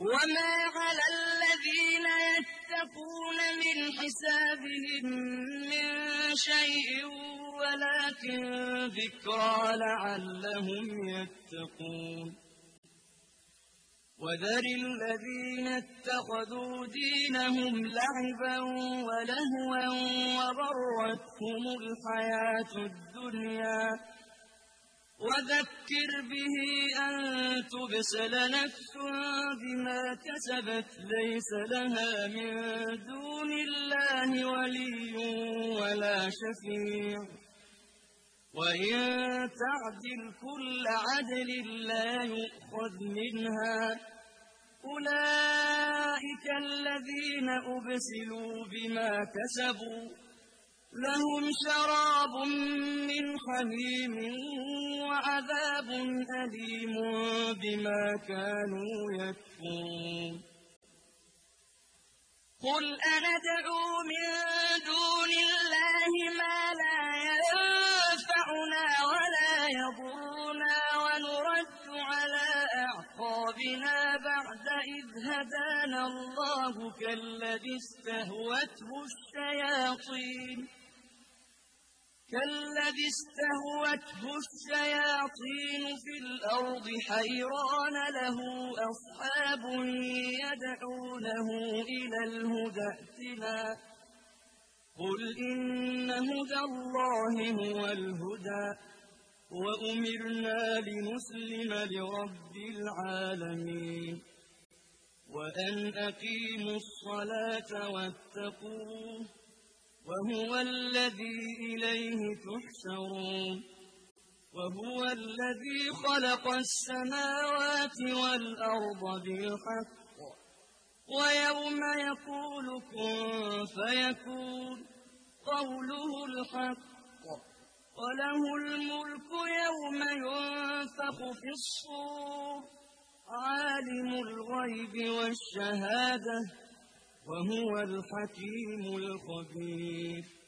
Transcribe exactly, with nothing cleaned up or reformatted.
وما على الذين يتقون من حسابهم من شيء ولكن ذكرى لعلهم يتقون وذر الذين اتخذوا دينهم لعبا ولهوا وغرتهم الحياة الدنيا وذكر به أن تبسل نفس بما كسبت ليس لها من دون الله ولي ولا شفيع وإن تعدل كل عدل لا يؤخذ منها أولئك الذين أبسلوا بما كسبوا لهم شراب من حميم وعذاب أليم بما كانوا يكفرون قل أندعو من دون الله ما لا ينفعنا ولا يضرنا ونرد على أعقابنا بعد إذ هدانا الله كالذي استهوته الشياطين كالذي استهوته الشياطين في الأرض حيران له أصحاب يدعونه إلى الهدى ائتنا قل إن هدى الله هو الهدى وأمرنا لنسلم لرب العالمين وأن أقيموا الصلاة واتقوه وهو الذي إليه تحشرون وهو الذي خلق السماوات والأرض بالحق ويوم يقول كن فيكون قوله الحق وله الملك يوم ينفخ في الصور عالم الغيب والشهادة وهو الحكيم الخبير